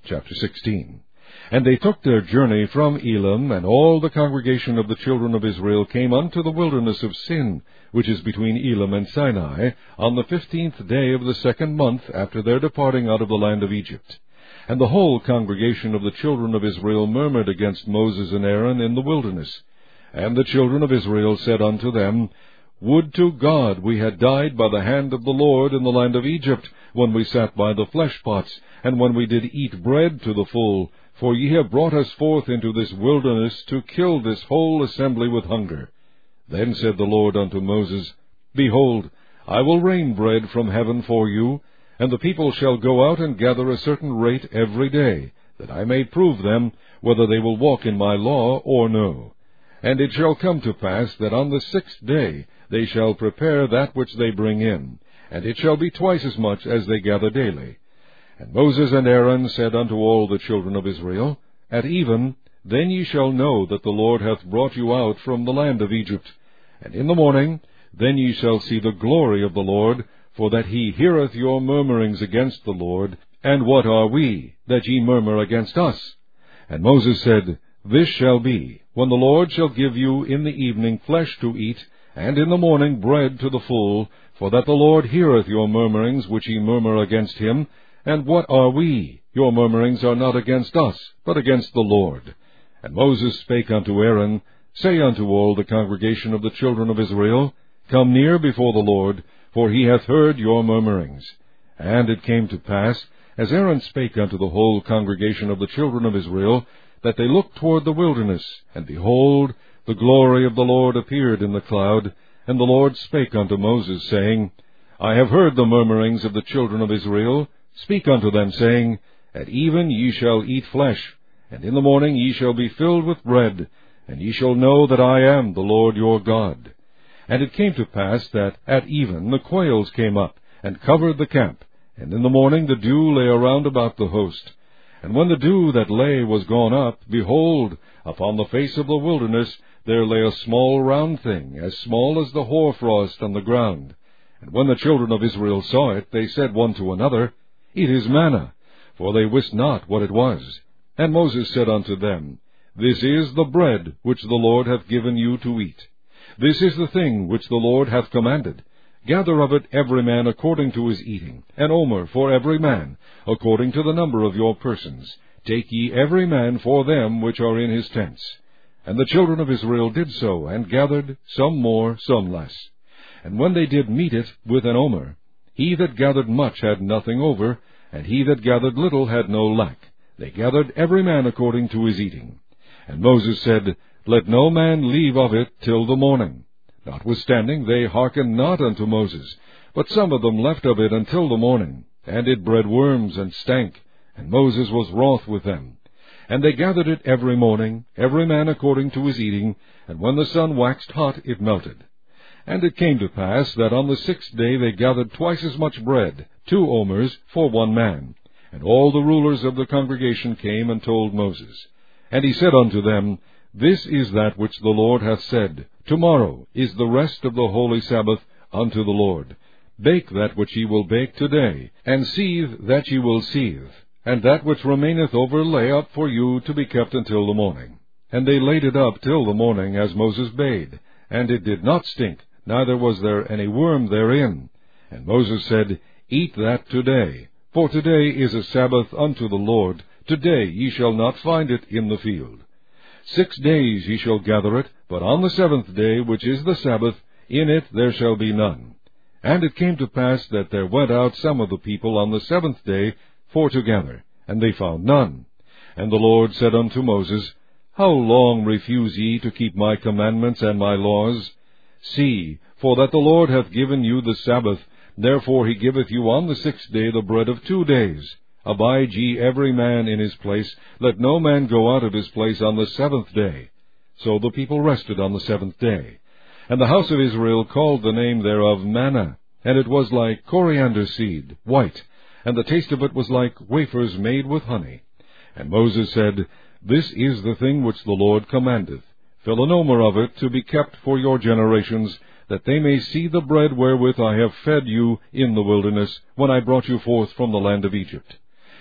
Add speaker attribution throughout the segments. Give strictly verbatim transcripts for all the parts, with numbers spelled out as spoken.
Speaker 1: Chapter sixteen. And they took their journey from Elim, and all the congregation of the children of Israel came unto the wilderness of Sin, which is between Elim and Sinai, on the fifteenth day of the second month after their departing out of the land of Egypt. And the whole congregation of the children of Israel murmured against Moses and Aaron in the wilderness. And the children of Israel said unto them, Would to God we had died by the hand of the Lord in the land of Egypt, when we sat by the flesh pots, and when we did eat bread to the full, for ye have brought us forth into this wilderness to kill this whole assembly with hunger. Then said the Lord unto Moses, Behold, I will rain bread from heaven for you, and the people shall go out and gather a certain rate every day, that I may prove them whether they will walk in my law or no. And it shall come to pass that on the sixth day they shall prepare that which they bring in, and it shall be twice as much as they gather daily. And Moses and Aaron said unto all the children of Israel, At even, then ye shall know that the Lord hath brought you out from the land of Egypt. And in the morning, then ye shall see the glory of the Lord, for that he heareth your murmurings against the Lord. And what are we, that ye murmur against us? And Moses said, This shall be, when the Lord shall give you in the evening flesh to eat, and in the morning bread to the full, for that the Lord heareth your murmurings which ye murmur against him. And what are we? Your murmurings are not against us, but against the Lord. And Moses spake unto Aaron, Say unto all the congregation of the children of Israel, Come near before the Lord, for he hath heard your murmurings. And it came to pass, as Aaron spake unto the whole congregation of the children of Israel, that they looked toward the wilderness, and behold, the glory of the Lord appeared in the cloud. And the Lord spake unto Moses, saying, I have heard the murmurings of the children of Israel. Speak unto them, saying, At even ye shall eat flesh, and in the morning ye shall be filled with bread, and ye shall know that I am the Lord your God. And it came to pass that at even the quails came up, and covered the camp, and in the morning the dew lay around about the host. And when the dew that lay was gone up, behold, upon the face of the wilderness there lay a small round thing, as small as the hoarfrost on the ground. And when the children of Israel saw it, they said one to another, It is manna, for they wist not what it was. And Moses said unto them, This is the bread which the Lord hath given you to eat. This is the thing which the Lord hath commanded. Gather of it every man according to his eating, an omer for every man, according to the number of your persons. Take ye every man for them which are in his tents. And the children of Israel did so, and gathered, some more, some less. And when they did meet it with an omer, he that gathered much had nothing over, and he that gathered little had no lack. They gathered every man according to his eating. And Moses said, Let no man leave of it till the morning. Notwithstanding they hearkened not unto Moses, but some of them left of it until the morning. And it bred worms and stank, and Moses was wroth with them. And they gathered it every morning, every man according to his eating, and when the sun waxed hot it melted. And it came to pass that on the sixth day they gathered twice as much bread, two omers, for one man. And all the rulers of the congregation came and told Moses. And he said unto them, This is that which the Lord hath said, Tomorrow is the rest of the holy Sabbath unto the Lord. Bake that which ye will bake today, and seethe that ye will seethe, and that which remaineth over lay up for you to be kept until the morning. And they laid it up till the morning, as Moses bade, and it did not stink, neither was there any worm therein. And Moses said, Eat that today, for today is a Sabbath unto the Lord. Today ye shall not find it in the field. Six days ye shall gather it, but on the seventh day, which is the Sabbath, in it there shall be none. And it came to pass that there went out some of the people on the seventh day for to gather, and they found none. And the Lord said unto Moses, How long refuse ye to keep my commandments and my laws? See, for that the Lord hath given you the Sabbath, therefore he giveth you on the sixth day the bread of two days. Abide ye every man in his place, let no man go out of his place on the seventh day. So the people rested on the seventh day. And the house of Israel called the name thereof manna, and it was like coriander seed, white, and the taste of it was like wafers made with honey. And Moses said, This is the thing which the Lord commandeth. Fill an omer of it to be kept for your generations, that they may see the bread wherewith I have fed you in the wilderness, when I brought you forth from the land of Egypt.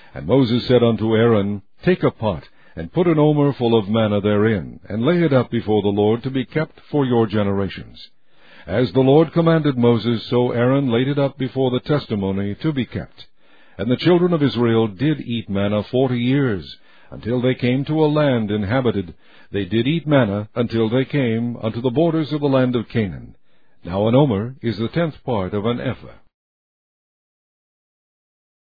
Speaker 1: And Moses said unto Aaron, Take a pot, and put an omer full of manna therein, and lay it up before the Lord to be kept for your generations. As the Lord commanded Moses, so Aaron laid it up before the testimony to be kept. And the children of Israel did eat manna forty years, until they came to a land inhabited. They did eat manna until they came unto the borders of the land of Canaan. Now an omer is the tenth part of an ephah.